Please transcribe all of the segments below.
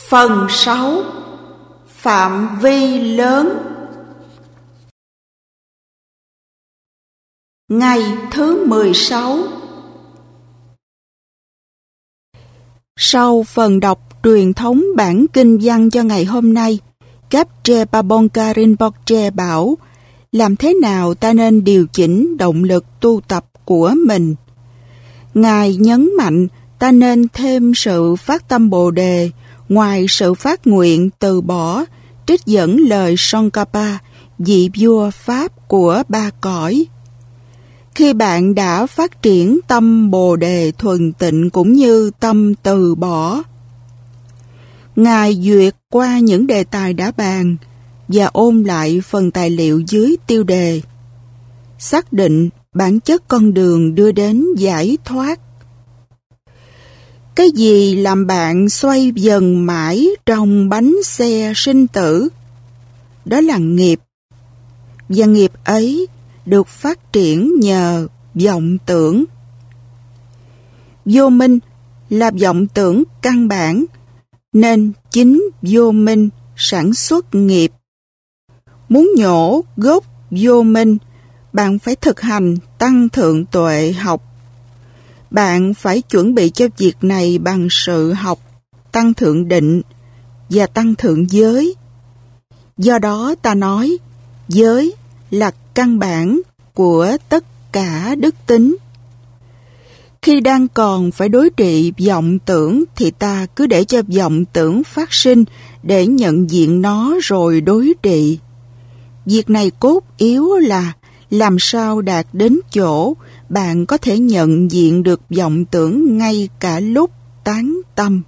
Phần 6. Phạm vi lớn. Ngày thứ 16. Sau phần đọc truyền thống bản kinh văn cho ngày hôm nay, Kapche Pabongka Rinpoche bảo làm thế nào ta nên điều chỉnh động lực tu tập của mình. Ngài nhấn mạnh ta nên thêm sự phát tâm Bồ Đề ngoài sự phát nguyện từ bỏ, trích dẫn lời Tsongkhapa, vị vua Pháp của ba cõi. Khi bạn đã phát triển tâm Bồ Đề thuần tịnh cũng như tâm từ bỏ, Ngài duyệt qua những đề tài đã bàn và ôn lại phần tài liệu dưới tiêu đề xác định bản chất con đường đưa đến giải thoát. Cái gì làm bạn xoay dần mãi trong bánh xe sinh tử? Đó là nghiệp. Và nghiệp ấy được phát triển nhờ vọng tưởng. Vô minh là vọng tưởng căn bản, nên chính vô minh sản xuất nghiệp. Muốn nhổ gốc vô minh, bạn phải thực hành tăng thượng tuệ học. Bạn phải chuẩn bị cho việc này bằng sự học tăng thượng định và tăng thượng giới. Do đó ta nói, giới là căn bản của tất cả đức tính. Khi đang còn phải đối trị vọng tưởng thì ta cứ để cho vọng tưởng phát sinh để nhận diện nó rồi đối trị. Việc này cốt yếu là làm sao đạt đến chỗ bạn có thể nhận diện được vọng tưởng ngay cả lúc tán tâm.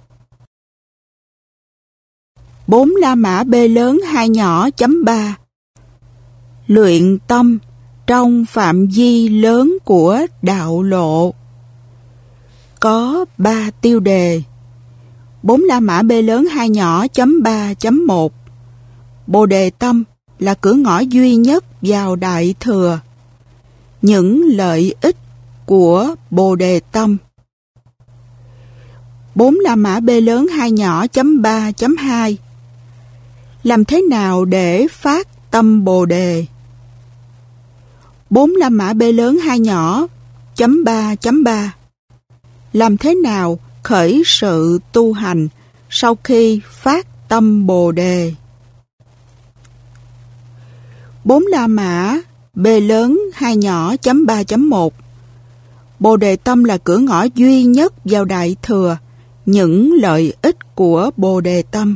4 La Mã B lớn 2 nhỏ .3 Luyện tâm trong phạm vi lớn của đạo lộ. Có 3 tiêu đề. 4 La Mã B lớn 2 nhỏ .3.1 Bồ Đề tâm là cửa ngõ duy nhất vào Đại Thừa. Những lợi ích của Bồ Đề tâm. 4 La Mã B lớn 2 nhỏ .3.2 Làm thế nào để phát tâm Bồ Đề? 4 La Mã B lớn 2 nhỏ .3.3 Làm thế nào khởi sự tu hành sau khi phát tâm Bồ Đề? 4 La Mã B lớn 2 nhỏ .3.1 Bồ Đề tâm là cửa ngõ duy nhất vào Đại Thừa. Những lợi ích của Bồ Đề tâm.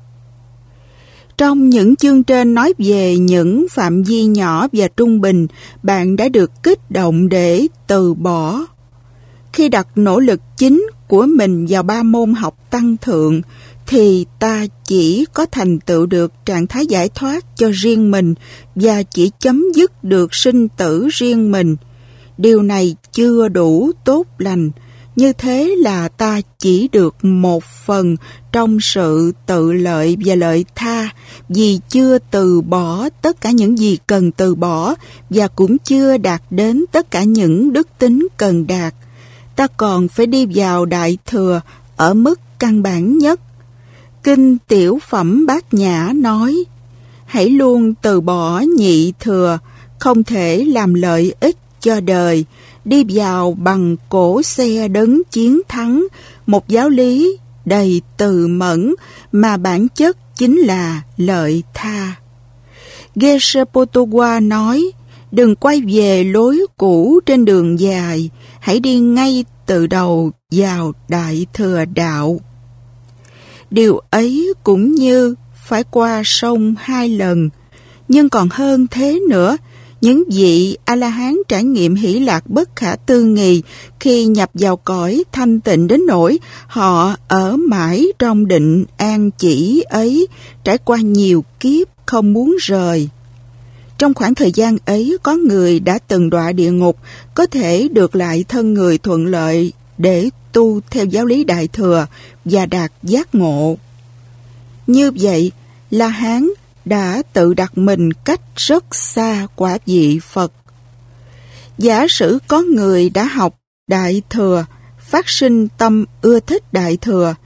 Trong những chương trên nói về những phạm vi nhỏ và trung bình, bạn đã được kích động để từ bỏ. Khi đặt nỗ lực chính của mình vào 3 môn học tăng thượng, thì ta chỉ có thành tựu được trạng thái giải thoát cho riêng mình và chỉ chấm dứt được sinh tử riêng mình. Điều này chưa đủ tốt lành. Như thế là ta chỉ được một phần trong sự tự lợi và lợi tha, vì chưa từ bỏ tất cả những gì cần từ bỏ và cũng chưa đạt đến tất cả những đức tính cần đạt. Ta còn phải đi vào Đại Thừa ở mức căn bản nhất. Kinh Tiểu Phẩm Bát Nhã nói, hãy luôn từ bỏ nhị thừa, không thể làm lợi ích cho đời, đi vào bằng cổ xe đấng chiến thắng, một giáo lý đầy từ mẫn mà bản chất chính là lợi tha. Geshe Potogwa nói, đừng quay về lối cũ trên đường dài, hãy đi ngay từ đầu vào Đại Thừa Đạo. Điều ấy cũng như phải qua sông 2 lần, nhưng còn hơn thế nữa. Những vị A-la-hán trải nghiệm hỷ lạc bất khả tư nghì khi nhập vào cõi thanh tịnh đến nỗi họ ở mãi trong định an chỉ ấy, trải qua nhiều kiếp không muốn rời. Trong khoảng thời gian ấy, có người đã từng đọa địa ngục, có thể được lại thân người thuận lợi để tu theo giáo lý Đại Thừa và đạt giác ngộ. Như vậy, La-hán đã tự đặt mình cách rất xa quả vị Phật. Giả sử có người đã học Đại Thừa, phát sinh tâm ưa thích Đại Thừa,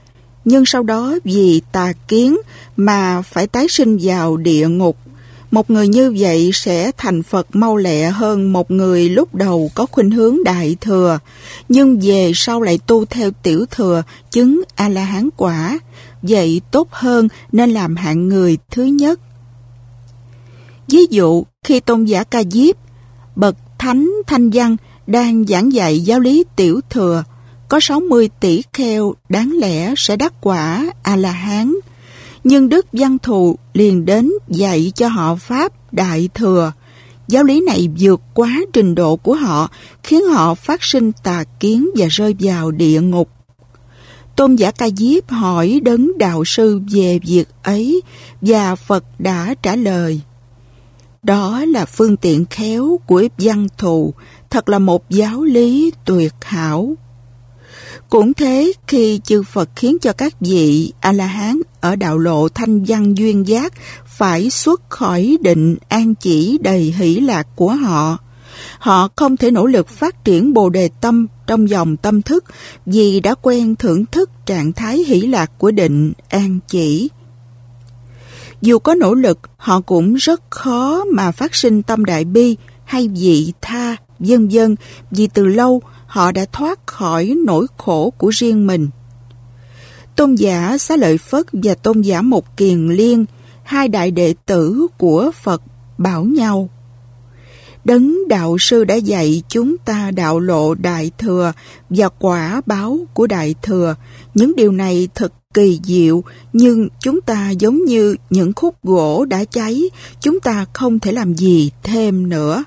nhưng sau đó vì tà kiến mà phải tái sinh vào địa ngục. Một người như vậy sẽ thành Phật mau lẹ hơn một người lúc đầu có khuynh hướng đại thừa, nhưng về sau lại tu theo tiểu thừa, chứng A-la-hán quả. Vậy tốt hơn nên làm hạng người thứ nhất. Ví dụ, khi tôn giả Ca Diếp, bậc thánh Thanh Văn, đang giảng dạy giáo lý tiểu thừa, có 60 tỷ kheo đáng lẽ sẽ đắc quả A-la-hán. Nhưng Đức Văn Thù liền đến dạy cho họ Pháp Đại Thừa. Giáo lý này vượt quá trình độ của họ, khiến họ phát sinh tà kiến và rơi vào địa ngục. Tôn giả Ca Diếp hỏi Đấng Đạo Sư về việc ấy, và Phật đã trả lời: đó là phương tiện khéo của Văn Thù, thật là một giáo lý tuyệt hảo. Cũng thế, khi chư Phật khiến cho các vị A-la-hán ở đạo lộ thanh văn duyên giác phải xuất khỏi định an chỉ đầy hỷ lạc của họ, họ không thể nỗ lực phát triển Bồ Đề tâm trong dòng tâm thức vì đã quen thưởng thức trạng thái hỷ lạc của định an chỉ. Dù có nỗ lực, họ cũng rất khó mà phát sinh tâm đại bi hay vị tha, vân vân, vì từ lâu họ đã thoát khỏi nỗi khổ của riêng mình. Tôn giả Xá Lợi Phất và tôn giả Một Kiền Liên, hai đại đệ tử của Phật, bảo nhau: Đấng Đạo Sư đã dạy chúng ta đạo lộ Đại Thừa và quả báo của Đại Thừa. Những điều này thật kỳ diệu, nhưng chúng ta giống như những khúc gỗ đã cháy, chúng ta không thể làm gì thêm nữa.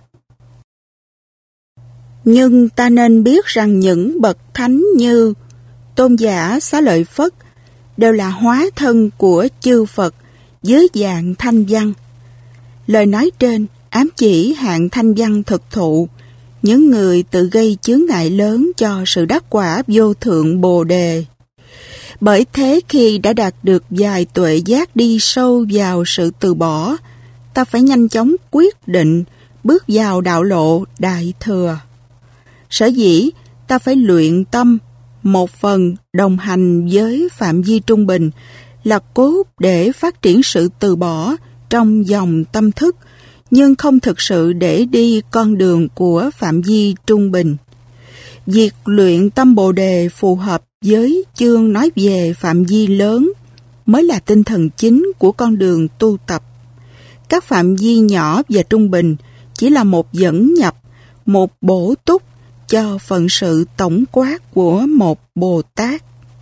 Nhưng ta nên biết rằng những bậc thánh như tôn giả Xá Lợi Phất đều là hóa thân của chư Phật dưới dạng thanh văn. Lời nói trên ám chỉ hạng thanh văn thực thụ, những người tự gây chướng ngại lớn cho sự đắc quả vô thượng Bồ Đề. Bởi thế khi đã đạt được vài tuệ giác đi sâu vào sự từ bỏ, ta phải nhanh chóng quyết định bước vào đạo lộ Đại Thừa. Sở dĩ ta phải luyện tâm, một phần đồng hành với phạm vi trung bình là cốt để phát triển sự từ bỏ trong dòng tâm thức, nhưng không thực sự để đi con đường của phạm vi trung bình. Việc luyện tâm Bồ Đề phù hợp với chương nói về phạm vi lớn mới là tinh thần chính của con đường tu tập. Các phạm vi nhỏ và trung bình chỉ là một dẫn nhập, một bổ túc cho phận sự tổng quát của một Bồ Tát.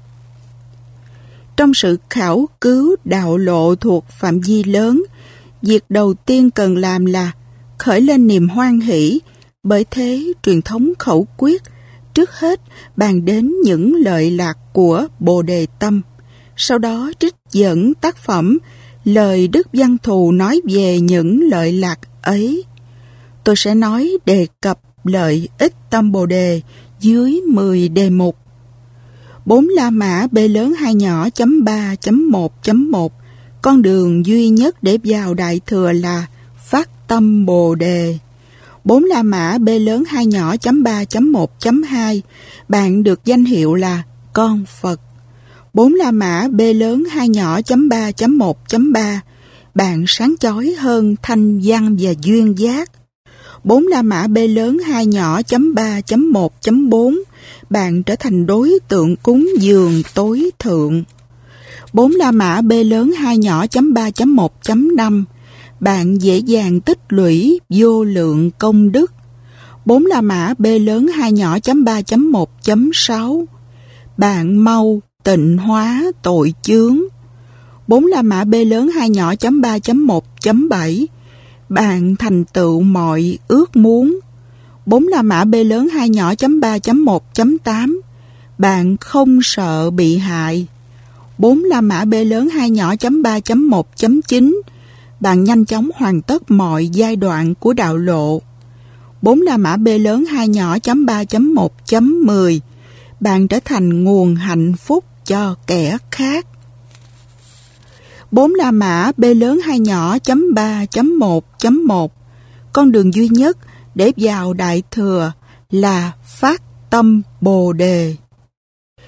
Trong sự khảo cứu đạo lộ thuộc phạm vi lớn, việc đầu tiên cần làm là khởi lên niềm hoan hỷ. Bởi thế, truyền thống khẩu quyết trước hết bàn đến những lợi lạc của Bồ Đề tâm. Sau đó trích dẫn tác phẩm lời Đức Văn Thù nói về những lợi lạc ấy. Tôi sẽ nói đề cập lợi ích tâm Bồ Đề dưới 10 đề mục. 4 La Mã B lớn 2 nhỏ .3.1.1. Con đường duy nhất để vào Đại Thừa là phát tâm Bồ Đề. 4 La Mã B lớn 2 nhỏ .3.1.2. Bạn được danh hiệu là con Phật. 4 La Mã B lớn 2 nhỏ .3.1.3. Bạn sáng chói hơn thanh văn và duyên giác. 4 La Mã B lớn 2 nhỏ .3.1.4. Bạn trở thành đối tượng cúng dường tối thượng. 4 La Mã B lớn 2 nhỏ .3.1.5. Bạn dễ dàng tích lũy vô lượng công đức. 4 La Mã B lớn 2 nhỏ .3.1.6. Bạn mau tịnh hóa tội chướng. 4 La Mã B lớn 2 nhỏ .3.1.7. Bạn thành tựu mọi ước muốn. 4 La Mã B lớn 2 nhỏ .3.1.8. Bạn không sợ bị hại. 4 La Mã B lớn 2 nhỏ .3.1.9. Bạn nhanh chóng hoàn tất mọi giai đoạn của đạo lộ. 4 La Mã B lớn 2 nhỏ .3.1.10. Bạn trở thành nguồn hạnh phúc cho kẻ khác. 4 La Mã B lớn 2 nhỏ .3.1.1. Con đường duy nhất để vào Đại Thừa là phát tâm Bồ Đề.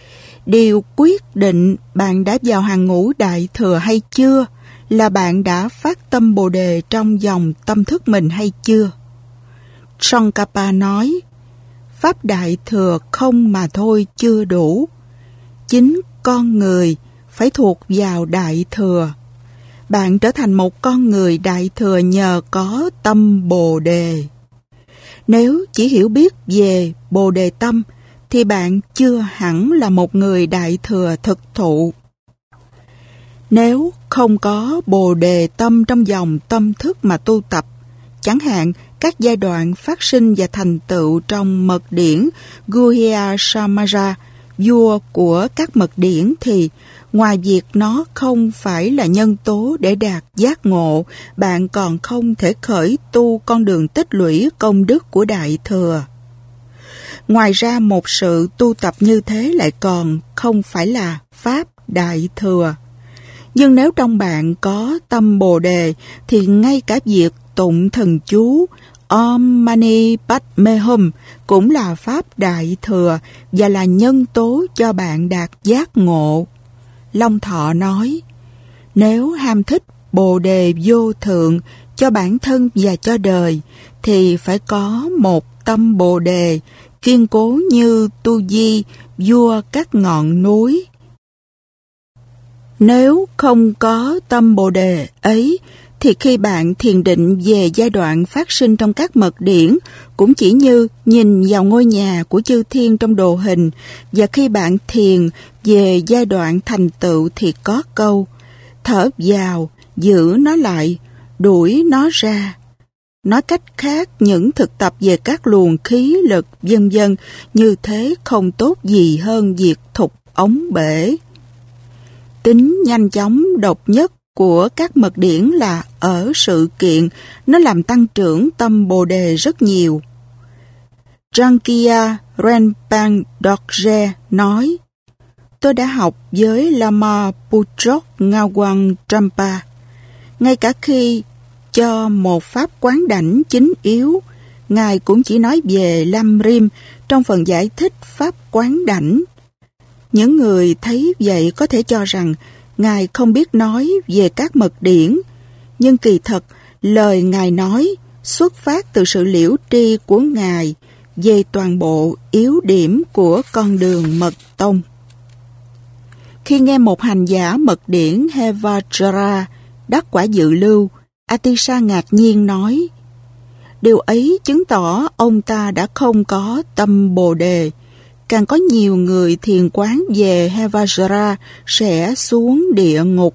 Điều quyết định bạn đã vào hàng ngũ Đại Thừa hay chưa là bạn đã phát tâm Bồ Đề trong dòng tâm thức mình hay chưa. Tsongkhapa nói, Pháp Đại Thừa không mà thôi chưa đủ. Chính con người phải thuộc vào Đại Thừa. Bạn trở thành một con người Đại Thừa nhờ có tâm Bồ Đề. Nếu chỉ hiểu biết về Bồ Đề tâm, thì bạn chưa hẳn là một người Đại Thừa thực thụ. Nếu không có Bồ Đề tâm trong dòng tâm thức mà tu tập, chẳng hạn các giai đoạn phát sinh và thành tựu trong mật điển Guhya Samara, vua của các mật điển, thì ngoài việc nó không phải là nhân tố để đạt giác ngộ, bạn còn không thể khởi tu con đường tích lũy công đức của Đại Thừa. Ngoài ra, một sự tu tập như thế lại còn không phải là Pháp Đại Thừa. Nhưng nếu trong bạn có tâm Bồ Đề, thì ngay cả việc tụng thần chú Om Mani Padme Hum cũng là Pháp Đại Thừa và là nhân tố cho bạn đạt giác ngộ. Long Thọ nói, nếu ham thích Bồ Đề vô thượng cho bản thân và cho đời, thì phải có một tâm Bồ Đề kiên cố như Tu Di, vua các ngọn núi. Nếu không có tâm Bồ Đề ấy, thì khi bạn thiền định về giai đoạn phát sinh trong các mật điển, cũng chỉ như nhìn vào ngôi nhà của chư thiên trong đồ hình, và khi bạn thiền về giai đoạn thành tựu thì có câu, thở vào, giữ nó lại, đuổi nó ra. Nói cách khác, những thực tập về các luồng khí lực vân vân như thế không tốt gì hơn việc thục ống bể. Tính nhanh chóng độc nhất của các mật điển là ở sự kiện, nó làm tăng trưởng tâm Bồ Đề rất nhiều. Jangkya Renpang Dorje nói, tôi đã học với Lama Puchok Ngawang Trempa. Ngay cả khi cho một pháp quán đảnh chính yếu, Ngài cũng chỉ nói về Lam Rim trong phần giải thích pháp quán đảnh. Những người thấy vậy có thể cho rằng Ngài không biết nói về các mật điển, nhưng kỳ thật lời Ngài nói xuất phát từ sự liễu tri của Ngài về toàn bộ yếu điểm của con đường mật tông. Khi nghe một hành giả mật điển Hevajra đắc quả dự lưu, Atisa ngạc nhiên nói, điều ấy chứng tỏ ông ta đã không có tâm Bồ Đề. Càng có nhiều người thiền quán về Hevajra sẽ xuống địa ngục.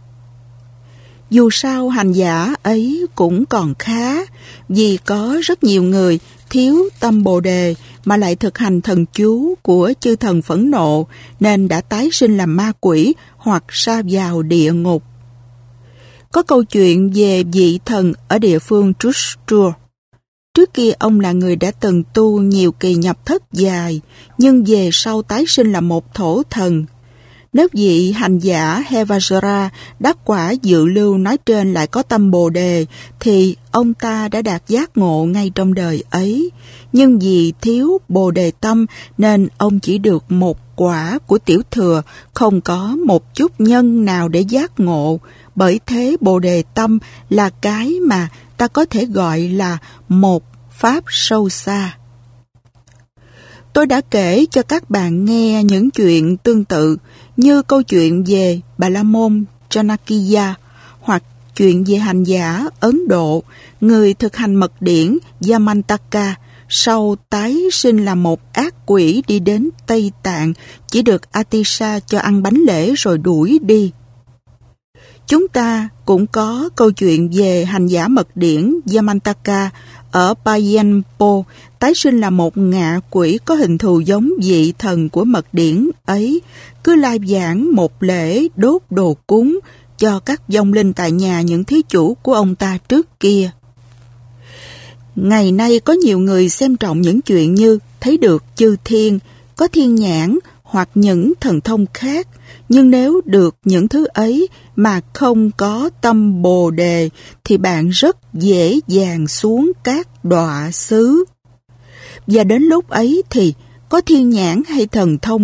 Dù sao hành giả ấy cũng còn khá, vì có rất nhiều người thiếu tâm Bồ Đề mà lại thực hành thần chú của chư thần phẫn nộ, nên đã tái sinh làm ma quỷ hoặc sa vào địa ngục. Có câu chuyện về vị thần ở địa phương Trustur. Trước kia ông là người đã từng tu nhiều kỳ nhập thất dài, nhưng về sau tái sinh là một thổ thần. Nếu vị hành giả Hevajra đắc quả dự lưu nói trên lại có tâm Bồ Đề, thì ông ta đã đạt giác ngộ ngay trong đời ấy. Nhưng vì thiếu Bồ Đề tâm nên ông chỉ được một quả của tiểu thừa, không có một chút nhân nào để giác ngộ. Bởi thế Bồ Đề tâm là cái mà ta có thể gọi là một pháp sâu xa. Tôi đã kể cho các bạn nghe những chuyện tương tự như câu chuyện về Bà La Môn Chanakya hoặc chuyện về hành giả Ấn Độ, người thực hành mật điển Yamantaka, sau tái sinh là một ác quỷ đi đến Tây Tạng, chỉ được Atisa cho ăn bánh lễ rồi đuổi đi. Chúng ta cũng có câu chuyện về hành giả mật điển Yamantaka ở Payenpo, tái sinh là một ngạ quỷ có hình thù giống vị thần của mật điển ấy, cứ lai vãng một lễ đốt đồ cúng cho các vong linh tại nhà những thí chủ của ông ta trước kia. Ngày nay có nhiều người xem trọng những chuyện như thấy được chư thiên, có thiên nhãn hoặc những thần thông khác, nhưng nếu được những thứ ấy mà không có tâm Bồ Đề thì bạn rất dễ dàng xuống các đọa xứ. Và đến lúc ấy thì có thiên nhãn hay thần thông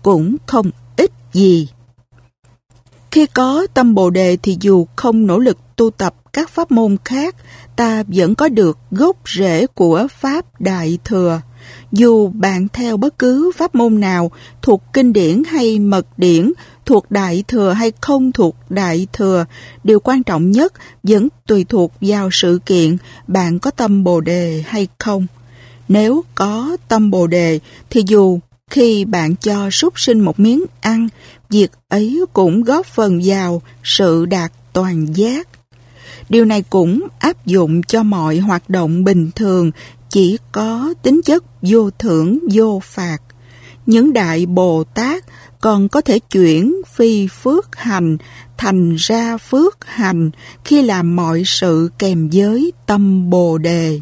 cũng không ích gì. Khi có tâm Bồ Đề thì dù không nỗ lực tu tập các pháp môn khác, ta vẫn có được gốc rễ của Pháp Đại Thừa. Dù bạn theo bất cứ pháp môn nào, thuộc kinh điển hay mật điển, thuộc Đại Thừa hay không thuộc Đại Thừa, điều quan trọng nhất vẫn tùy thuộc vào sự kiện bạn có tâm Bồ Đề hay không. Nếu có tâm Bồ Đề thì dù khi bạn cho súc sinh một miếng ăn, việc ấy cũng góp phần vào sự đạt toàn giác. Điều này cũng áp dụng cho mọi hoạt động bình thường, chỉ có tính chất vô thưởng vô phạt. Những đại Bồ Tát còn có thể chuyển phi phước hành thành ra phước hành khi làm mọi sự kèm với tâm Bồ Đề.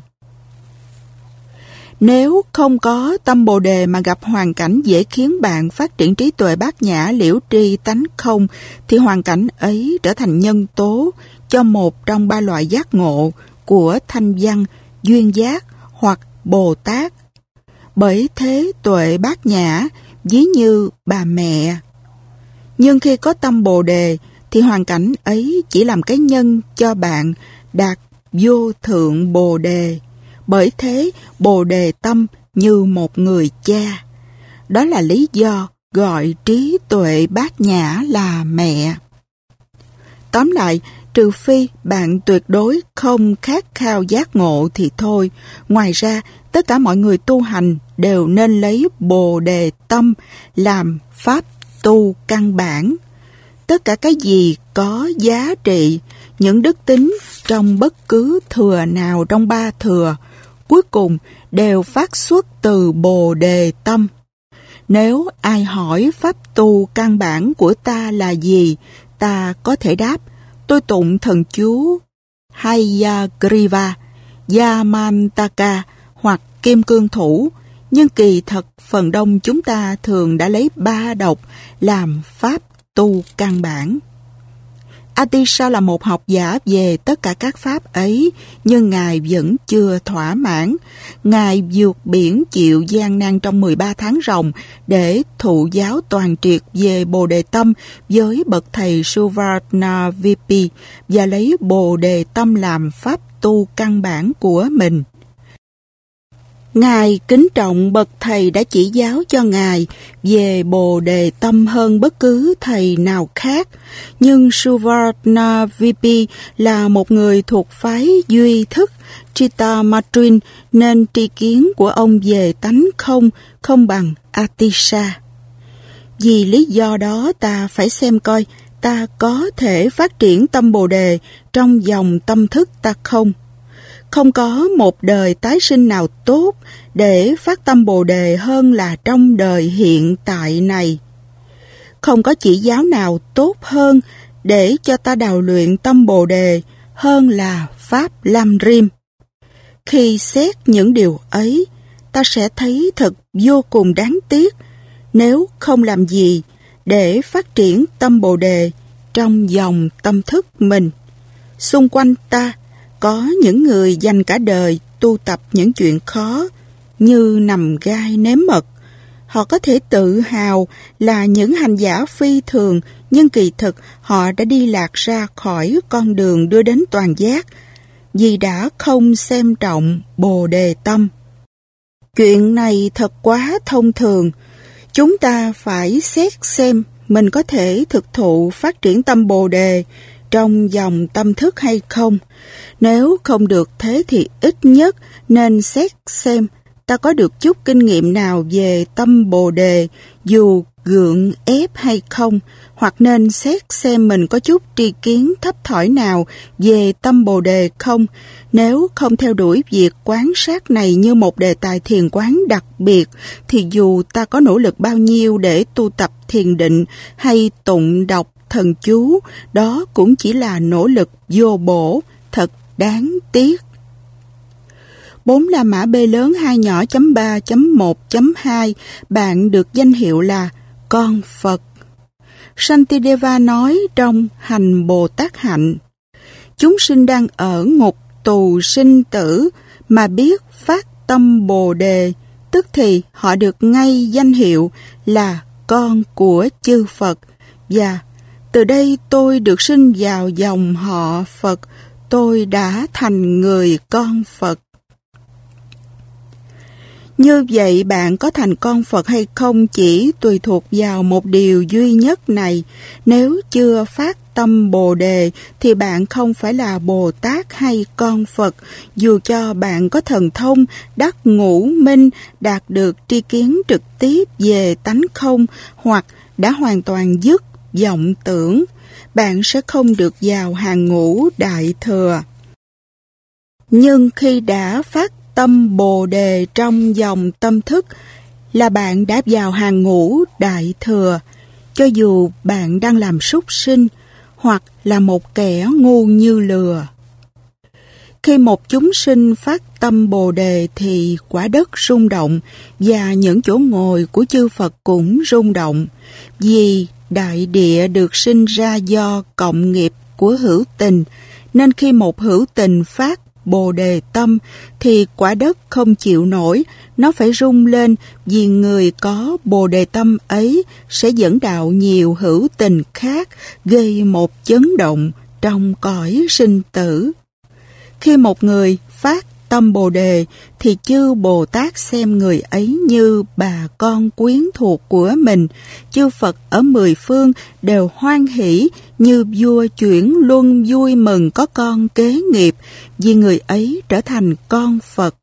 Nếu không có tâm Bồ Đề mà gặp hoàn cảnh dễ khiến bạn phát triển trí tuệ bát nhã liễu tri tánh không, thì hoàn cảnh ấy trở thành nhân tố cho một trong ba loại giác ngộ của thanh văn, duyên giác hoặc Bồ Tát. Bởi thế tuệ bát nhã ví như bà mẹ. Nhưng khi có tâm Bồ Đề thì hoàn cảnh ấy chỉ làm cái nhân cho bạn đạt vô thượng Bồ Đề. Bởi thế Bồ Đề tâm như một người cha. Đó là lý do gọi trí tuệ bát nhã là mẹ. Tóm lại, trừ phi bạn tuyệt đối không khát khao giác ngộ thì thôi. Ngoài ra, tất cả mọi người tu hành đều nên lấy Bồ Đề tâm làm pháp tu căn bản. Tất cả cái gì có giá trị, những đức tính trong bất cứ thừa nào trong ba thừa, cuối cùng đều phát xuất từ Bồ Đề tâm. Nếu ai hỏi pháp tu căn bản của ta là gì, ta có thể đáp: tôi tụng thần chú Hayagriva, Yamantaka hoặc Kim Cương Thủ. Nhưng kỳ thật phần đông chúng ta thường đã lấy ba độc làm pháp tu căn bản. Atisha là một học giả về tất cả các pháp ấy, nhưng Ngài vẫn chưa thỏa mãn. Ngài vượt biển chịu gian nan trong 13 tháng ròng để thụ giáo toàn triệt về Bồ Đề tâm với bậc thầy Suvarna Vipi và lấy Bồ Đề tâm làm pháp tu căn bản của mình. Ngài kính trọng bậc thầy đã chỉ giáo cho Ngài về Bồ Đề tâm hơn bất cứ thầy nào khác, nhưng Suvarna Vipi là một người thuộc phái duy thức Chittamatrin nên tri kiến của ông về tánh không bằng Atisha. Vì lý do đó ta phải xem coi ta có thể phát triển tâm Bồ Đề trong dòng tâm thức ta không. Không có một đời tái sinh nào tốt để phát tâm Bồ Đề hơn là trong đời hiện tại này. Không có chỉ giáo nào tốt hơn để cho ta đào luyện tâm Bồ Đề hơn là Pháp Lam Rim. Khi xét những điều ấy, ta sẽ thấy thật vô cùng đáng tiếc nếu không làm gì để phát triển tâm Bồ Đề trong dòng tâm thức mình. Xung quanh ta có những người dành cả đời tu tập những chuyện khó như nằm gai nếm mật. Họ có thể tự hào là những hành giả phi thường, nhưng kỳ thực họ đã đi lạc ra khỏi con đường đưa đến toàn giác vì đã không xem trọng Bồ Đề tâm. Chuyện này thật quá thông thường. Chúng ta phải xét xem mình có thể thực thụ phát triển tâm Bồ Đề trong dòng tâm thức hay không. Nếu không được thế thì ít nhất nên xét xem ta có được chút kinh nghiệm nào về tâm Bồ Đề dù gượng ép hay không, hoặc nên xét xem mình có chút tri kiến thấp thỏi nào về tâm Bồ Đề không. Nếu không theo đuổi việc quán sát này như một đề tài thiền quán đặc biệt, thì dù ta có nỗ lực bao nhiêu để tu tập thiền định hay tụng đọc thần chú, đó cũng chỉ là nỗ lực vô bổ, thật đáng tiếc. 4 La Mã B lớn 2 nhỏ chấm 3 chấm 1 chấm 2, bạn được danh hiệu là con Phật. Shantideva nói trong Hành Bồ Tát Hạnh: chúng sinh đang ở ngục tù sinh tử mà biết phát tâm Bồ Đề, tức thì họ được ngay danh hiệu là con của chư Phật, và từ đây tôi được sinh vào dòng họ Phật, tôi đã thành người con Phật. Như vậy bạn có thành con Phật hay không chỉ tùy thuộc vào một điều duy nhất này. Nếu chưa phát tâm Bồ Đề thì bạn không phải là Bồ Tát hay con Phật, dù cho bạn có thần thông, đắc ngũ minh, đạt được tri kiến trực tiếp về tánh không, hoặc đã hoàn toàn dứt vọng tưởng, bạn sẽ không được vào hàng ngũ Đại Thừa. Nhưng khi đã phát tâm Bồ Đề trong dòng tâm thức là bạn đã vào hàng ngũ Đại Thừa, cho dù bạn đang làm súc sinh hoặc là một kẻ ngu như lừa. Khi một chúng sinh phát tâm Bồ Đề thì quả đất rung động và những chỗ ngồi của chư Phật cũng rung động, vì đại địa được sinh ra do cộng nghiệp của hữu tình, nên khi một hữu tình phát Bồ Đề tâm thì quả đất không chịu nổi, nó phải rung lên, vì người có Bồ Đề tâm ấy sẽ dẫn đạo nhiều hữu tình khác, gây một chấn động trong cõi sinh tử. Khi một người phát tâm Bồ Đề thì chư Bồ Tát xem người ấy như bà con quyến thuộc của mình. Chư Phật ở mười phương đều hoan hỷ như vua chuyển luân vui mừng có con kế nghiệp, vì người ấy trở thành con Phật.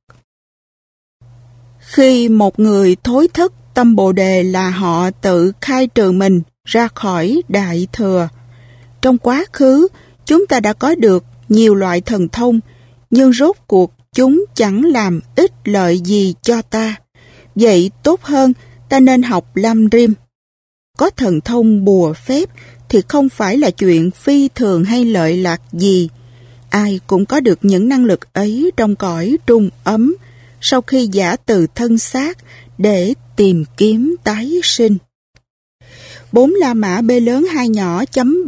Khi một người thối thất tâm Bồ Đề là họ tự khai trừ mình ra khỏi Đại Thừa. Trong quá khứ, chúng ta đã có được nhiều loại thần thông, nhưng rốt cuộc chúng chẳng làm ích lợi gì cho ta. Vậy tốt hơn ta nên học Lam Rim. Có thần thông bùa phép thì không phải là chuyện phi thường hay lợi lạc gì. Ai cũng có được những năng lực ấy trong cõi trung ấm, sau khi giả từ thân xác để tìm kiếm tái sinh. 4 La Mã B lớn 2 nhỏ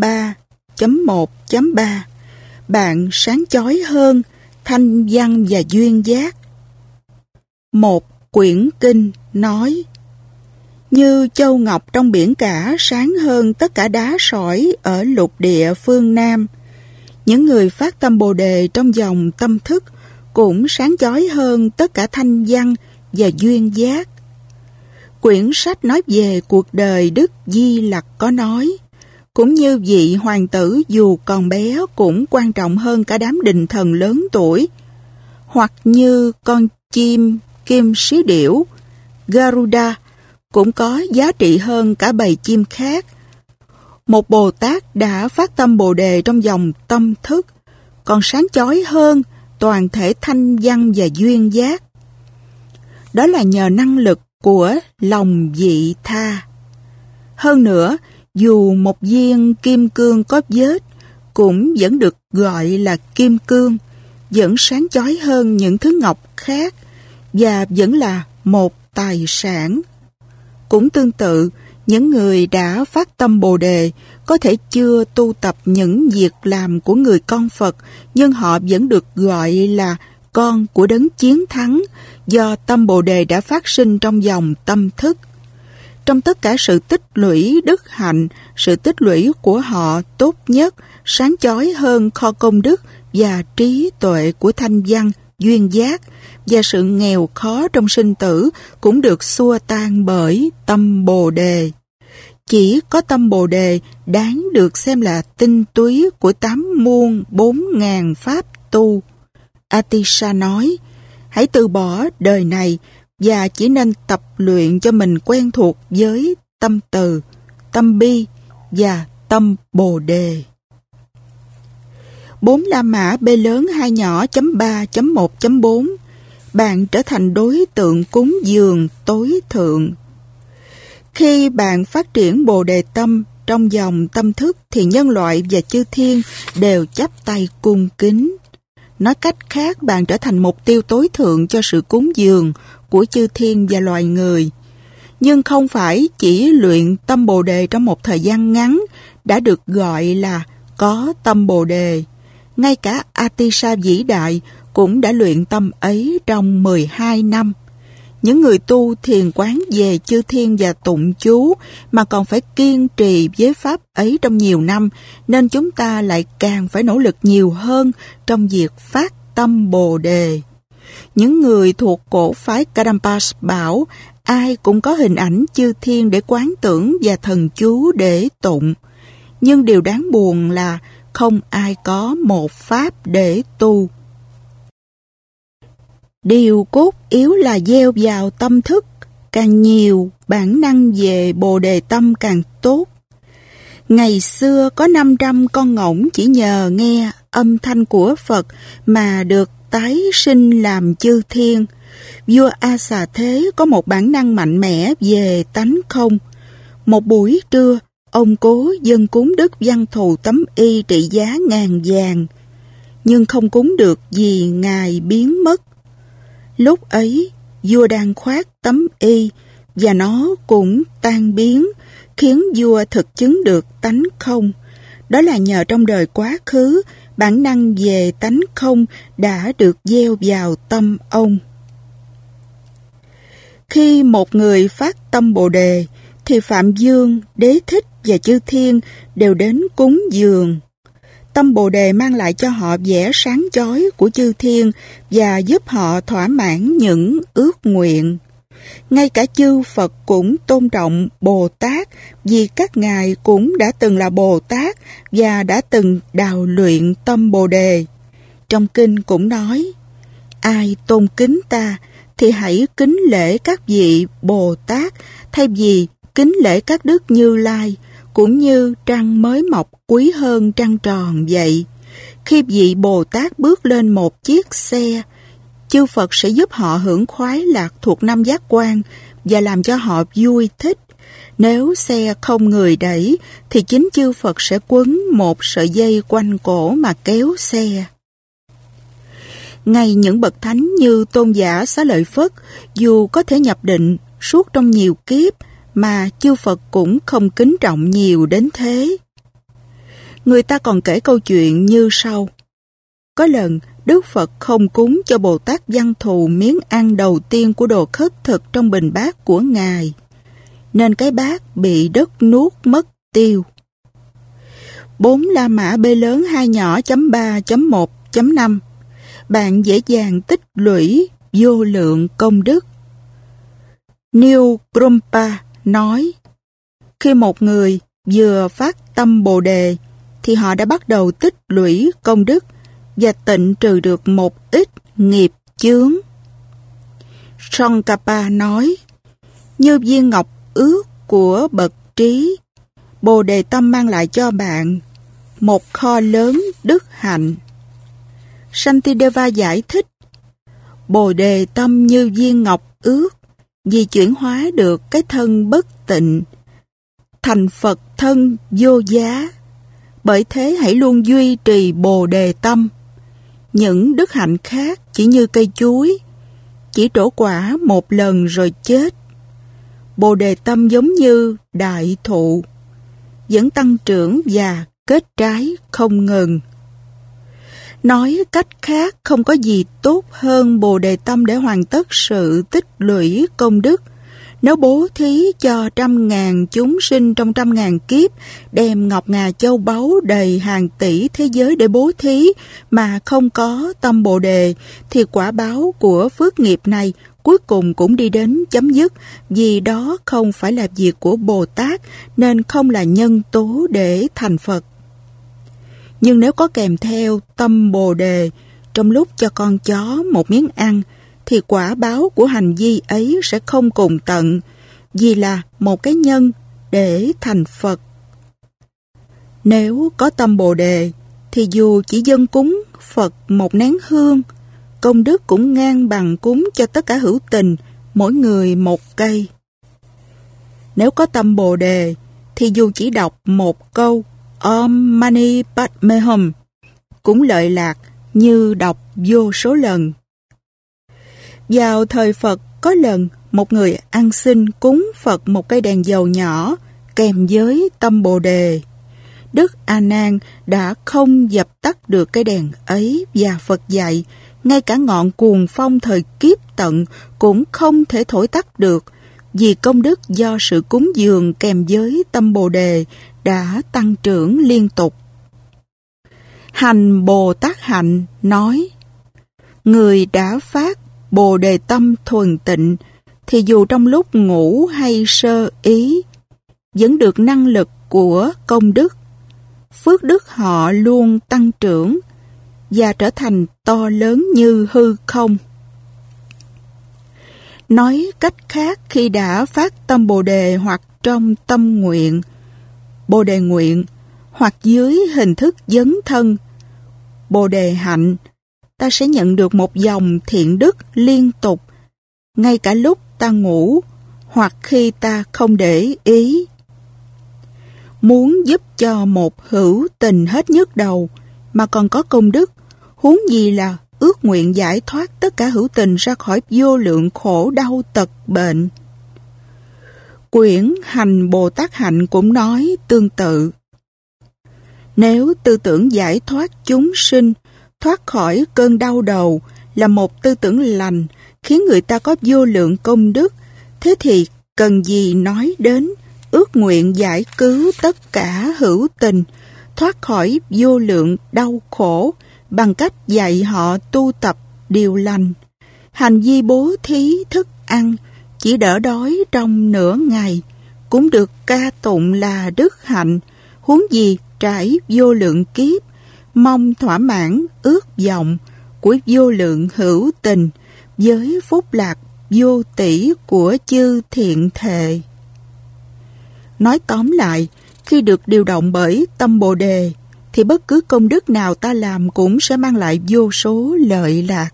.3.1.3 Bạn sáng chói hơn, thanh văn và duyên giác. Một quyển kinh nói: như châu ngọc trong biển cả, sáng hơn tất cả đá sỏi ở lục địa phương Nam. Những người phát tâm Bồ Đề trong dòng tâm thức cũng sáng chói hơn tất cả thanh văn và duyên giác. Quyển sách nói về cuộc đời Đức Di Lặc có nói: cũng như vị hoàng tử dù còn bé cũng quan trọng hơn cả đám đình thần lớn tuổi, hoặc như con chim kim sĩ điểu Garuda cũng có giá trị hơn cả bầy chim khác. Một Bồ Tát đã phát tâm Bồ Đề trong dòng tâm thức còn sáng chói hơn toàn thể thanh văn và duyên giác. Đó là nhờ năng lực của lòng vị tha. Hơn nữa, dù một viên kim cương có vết cũng vẫn được gọi là kim cương, vẫn sáng chói hơn những thứ ngọc khác và vẫn là một tài sản. Cũng tương tự, những người đã phát tâm Bồ Đề có thể chưa tu tập những việc làm của người con Phật, nhưng họ vẫn được gọi là con của đấng chiến thắng do tâm Bồ Đề đã phát sinh trong dòng tâm thức. Trong tất cả sự tích lũy đức hạnh, sự tích lũy của họ tốt nhất, sáng chói hơn kho công đức và trí tuệ của thanh văn, duyên giác, và sự nghèo khó trong sinh tử cũng được xua tan bởi tâm Bồ Đề. Chỉ có tâm Bồ Đề đáng được xem là tinh túy của 8 muôn 4.000 pháp tu. Atisha nói: hãy từ bỏ đời này và chỉ nên tập luyện cho mình quen thuộc với tâm từ, tâm bi và tâm Bồ Đề. 4 La Mã B lớn 2 nhỏ .3.1.4 Bạn trở thành đối tượng cúng dường tối thượng. Khi bạn phát triển Bồ Đề tâm trong dòng tâm thức thì nhân loại và chư thiên đều chắp tay cung kính. Nói cách khác, bạn trở thành mục tiêu tối thượng cho sự cúng dường của chư thiên và loài người. Nhưng không phải chỉ luyện tâm Bồ Đề trong một thời gian ngắn đã được gọi là có tâm Bồ Đề. Ngay cả Atisha vĩ đại cũng đã luyện tâm ấy trong 12 năm. những người tu thiền quán về chư thiên và tụng chú mà còn phải kiên trì với pháp ấy trong nhiều năm, nên chúng ta lại càng phải nỗ lực nhiều hơn trong việc phát tâm Bồ Đề. Những người thuộc cổ phái Kadampa bảo ai cũng có hình ảnh chư thiên để quán tưởng và thần chú để tụng. Nhưng điều đáng buồn là không ai có một pháp để tu. Điều cốt yếu là gieo vào tâm thức, càng nhiều bản năng về Bồ Đề tâm càng tốt. Ngày xưa có 500 con ngỗng chỉ nhờ nghe âm thanh của Phật mà được tái sinh làm chư thiên. Vua A Xà Thế có một bản năng mạnh mẽ về tánh không. Một buổi trưa, ông cố dâng cúng Đức Văn Thù tấm y trị giá 1000 vàng, nhưng không cúng được vì Ngài biến mất. Lúc ấy, vua đang khoác tấm y và nó cũng tan biến, khiến vua thực chứng được tánh không. Đó là nhờ trong đời quá khứ, bản năng về tánh không đã được gieo vào tâm ông. Khi một người phát tâm Bồ Đề, thì Phạm Vương, Đế Thích và chư thiên đều đến cúng dường. Tâm Bồ Đề mang lại cho họ vẻ sáng chói của chư thiên và giúp họ thỏa mãn những ước nguyện. Ngay cả chư Phật cũng tôn trọng Bồ Tát vì các ngài cũng đã từng là Bồ Tát và đã từng đào luyện tâm Bồ Đề. Trong kinh cũng nói, ai tôn kính ta thì hãy kính lễ các vị Bồ Tát thay vì kính lễ các đức Như Lai, cũng như trăng mới mọc quý hơn trăng tròn vậy. Khi vị Bồ Tát bước lên một chiếc xe, chư Phật sẽ giúp họ hưởng khoái lạc thuộc 5 giác quan và làm cho họ vui thích. Nếu xe không người đẩy, thì chính chư Phật sẽ quấn một sợi dây quanh cổ mà kéo xe. Ngay những bậc thánh như Tôn giả Xá Lợi Phất, dù có thể nhập định suốt trong nhiều kiếp, mà chư Phật cũng không kính trọng nhiều đến thế. Người ta còn kể câu chuyện như sau. Có lần, Đức Phật không cúng cho Bồ Tát Văn Thù miếng ăn đầu tiên của đồ khất thực trong bình bát của Ngài, nên cái bát bị đất nuốt mất tiêu. 4 La Mã B lớn 2 nhỏ .3.1.5 Bạn dễ dàng tích lũy vô lượng công đức. New Grompa nói, khi một người vừa phát tâm Bồ Đề, thì họ đã bắt đầu tích lũy công đức và tịnh trừ được một ít nghiệp chướng. Tsongkhapa nói, như viên ngọc ước của bậc trí, Bồ Đề tâm mang lại cho bạn một kho lớn đức hạnh. Shantideva giải thích, Bồ Đề tâm như viên ngọc ước, vì chuyển hóa được cái thân bất tịnh, thành Phật thân vô giá. Bởi thế hãy luôn duy trì Bồ Đề tâm. Những đức hạnh khác chỉ như cây chuối, chỉ trổ quả một lần rồi chết. Bồ Đề tâm giống như đại thụ, vẫn tăng trưởng và kết trái không ngừng. Nói cách khác, không có gì tốt hơn Bồ Đề tâm để hoàn tất sự tích lũy công đức. Nếu bố thí cho 100.000 chúng sinh trong 100.000 kiếp, đem ngọc ngà châu báu đầy hàng tỷ thế giới để bố thí mà không có tâm Bồ Đề, thì quả báo của phước nghiệp này cuối cùng cũng đi đến chấm dứt, vì đó không phải là việc của Bồ Tát nên không là nhân tố để thành Phật. Nhưng nếu có kèm theo tâm Bồ Đề trong lúc cho con chó một miếng ăn, thì quả báo của hành vi ấy sẽ không cùng tận, vì là một cái nhân để thành Phật. Nếu có tâm Bồ Đề, thì dù chỉ dâng cúng Phật một nén hương, công đức cũng ngang bằng cúng cho tất cả hữu tình, mỗi người một cây. Nếu có tâm Bồ Đề, thì dù chỉ đọc một câu Om Mani Padme Hum cũng lợi lạc như đọc vô số lần. Vào thời Phật, có lần một người ăn xin cúng Phật một cây đèn dầu nhỏ kèm với tâm Bồ Đề. Đức A Nan đã không dập tắt được cây đèn ấy, và Phật dạy ngay cả ngọn cuồng phong thời kiếp tận cũng không thể thổi tắt được, vì công đức do sự cúng dường kèm với tâm Bồ Đề đã tăng trưởng liên tục. Hành Bồ Tát Hạnh nói, người đã phát Bồ Đề tâm thuần tịnh thì dù trong lúc ngủ hay sơ ý vẫn được năng lực của công đức, phước đức họ luôn tăng trưởng và trở thành to lớn như hư không. Nói cách khác, khi đã phát tâm Bồ Đề hoặc trong tâm nguyện, Bồ Đề nguyện, hoặc dưới hình thức dấn thân, Bồ Đề hạnh, ta sẽ nhận được một dòng thiện đức liên tục, ngay cả lúc ta ngủ hoặc khi ta không để ý. Muốn giúp cho một hữu tình hết nhức đầu mà còn có công đức, huống gì là ước nguyện giải thoát tất cả hữu tình ra khỏi vô lượng khổ đau tật bệnh. Quyển Hành Bồ Tát Hạnh cũng nói tương tự. Nếu tư tưởng giải thoát chúng sinh, thoát khỏi cơn đau đầu là một tư tưởng lành, khiến người ta có vô lượng công đức, thế thì cần gì nói đến ước nguyện giải cứu tất cả hữu tình, thoát khỏi vô lượng đau khổ bằng cách dạy họ tu tập điều lành. Hành vi bố thí thức ăn, chỉ đỡ đói trong nửa ngày, cũng được ca tụng là đức hạnh, huống gì trải vô lượng kiếp, mong thỏa mãn ước vọng của vô lượng hữu tình với phúc lạc vô tỷ của chư thiện thệ. Nói tóm lại, khi được điều động bởi tâm Bồ Đề, thì bất cứ công đức nào ta làm cũng sẽ mang lại vô số lợi lạc.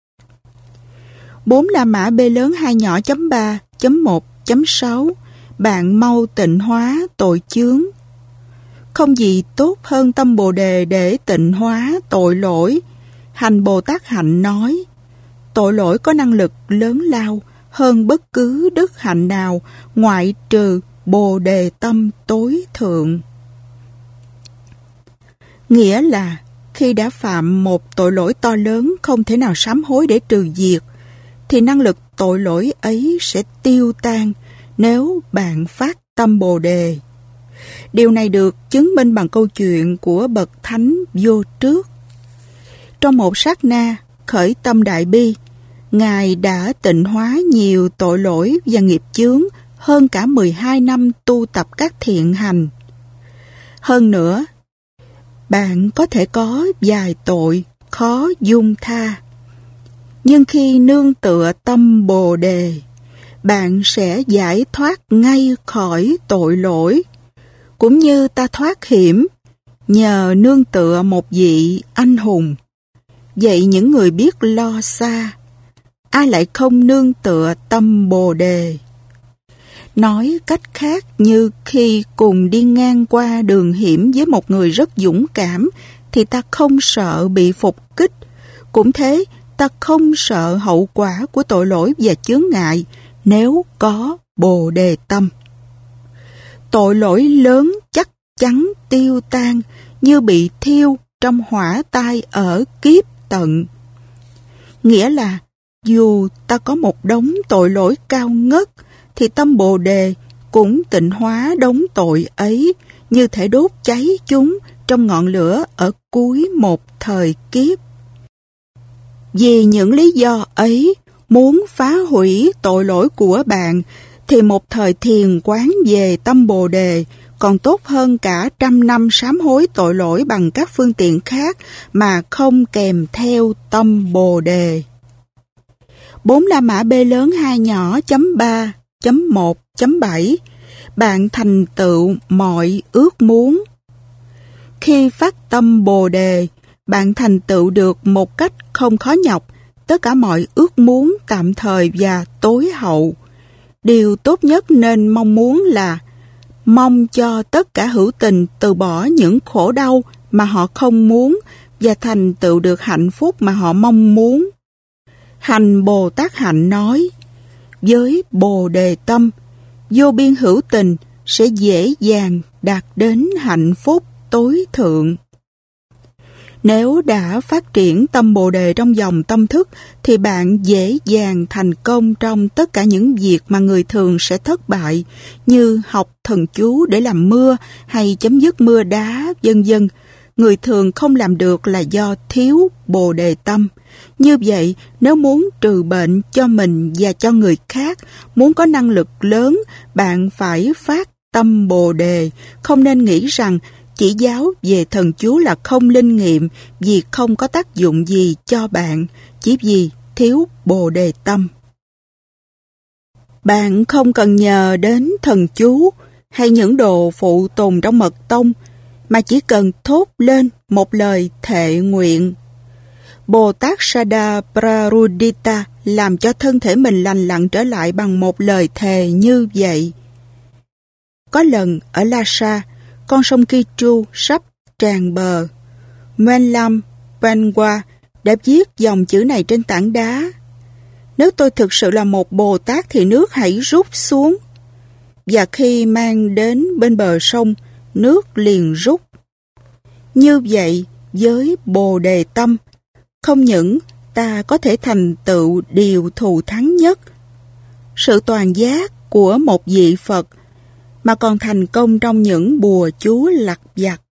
4 La Mã B lớn 2 nhỏ chấm 3, chấm 1, chấm 6. Bạn mau tịnh hóa tội chướng. Không gì tốt hơn tâm Bồ Đề để tịnh hóa tội lỗi. Hành Bồ Tát Hạnh nói, tội lỗi có năng lực lớn lao hơn bất cứ đức hạnh nào ngoại trừ Bồ Đề tâm tối thượng. Nghĩa là khi đã phạm một tội lỗi to lớn không thể nào sám hối để trừ diệt, thì năng lực tội lỗi ấy sẽ tiêu tan nếu bạn phát tâm Bồ Đề. Điều này được chứng minh bằng câu chuyện của bậc thánh vô trước. Trong một sát na khởi tâm đại bi, Ngài đã tịnh hóa nhiều tội lỗi và nghiệp chướng hơn cả 12 năm tu tập các thiện hành. Hơn nữa, bạn có thể có vài tội khó dung tha, nhưng khi nương tựa tâm Bồ Đề, bạn sẽ giải thoát ngay khỏi tội lỗi, cũng như ta thoát hiểm nhờ nương tựa một vị anh hùng. Vậy những người biết lo xa, ai lại không nương tựa tâm Bồ Đề? Nói cách khác, như khi cùng đi ngang qua đường hiểm với một người rất dũng cảm, thì ta không sợ bị phục kích. Cũng thế, ta không sợ hậu quả của tội lỗi và chướng ngại nếu có Bồ Đề tâm. Tội lỗi lớn chắc chắn tiêu tan như bị thiêu trong hỏa tai ở kiếp tận. Nghĩa là dù ta có một đống tội lỗi cao ngất, thì tâm Bồ Đề cũng tịnh hóa đống tội ấy, như thể đốt cháy chúng trong ngọn lửa ở cuối một thời kiếp. Vì những lý do ấy, muốn phá hủy tội lỗi của bạn, thì một thời thiền quán về tâm Bồ Đề còn tốt hơn cả 100 năm sám hối tội lỗi bằng các phương tiện khác mà không kèm theo tâm Bồ Đề. 4 La Mã B lớn 2 nhỏ chấm 3, chấm 1, chấm 7. Bạn thành tựu mọi ước muốn. Khi phát tâm Bồ Đề, bạn thành tựu được một cách không khó nhọc tất cả mọi ước muốn tạm thời và tối hậu. Điều tốt nhất nên mong muốn là mong cho tất cả hữu tình từ bỏ những khổ đau mà họ không muốn và thành tựu được hạnh phúc mà họ mong muốn. Hành Bồ Tát Hạnh nói, với Bồ Đề tâm, vô biên hữu tình sẽ dễ dàng đạt đến hạnh phúc tối thượng. Nếu đã phát triển tâm Bồ Đề trong dòng tâm thức thì bạn dễ dàng thành công trong tất cả những việc mà người thường sẽ thất bại, như học thần chú để làm mưa hay chấm dứt mưa đá, vân vân. Người thường không làm được là do thiếu Bồ Đề tâm. Như vậy, nếu muốn trừ bệnh cho mình và cho người khác, muốn có năng lực lớn, bạn phải phát tâm Bồ Đề, không nên nghĩ rằng chỉ giáo về thần chú là không linh nghiệm vì không có tác dụng gì cho bạn, chỉ vì thiếu Bồ Đề tâm. Bạn không cần nhờ đến thần chú hay những đồ phụ tùng trong mật tông, mà chỉ cần thốt lên một lời thệ nguyện. Bồ Tát Sada Prarudita làm cho thân thể mình lành lặn trở lại bằng một lời thề như vậy. Có lần ở Lhasa, con sông Kichu sắp tràn bờ. Menlam Penwa đã viết dòng chữ này trên tảng đá: nếu tôi thực sự là một Bồ Tát thì nước hãy rút xuống. Và khi mang đến bên bờ sông, nước liền rút. Như vậy, với Bồ Đề tâm, không những ta có thể thành tựu điều thù thắng nhất, sự toàn giác của một vị Phật, mà còn thành công trong những bùa chú lặt vặt.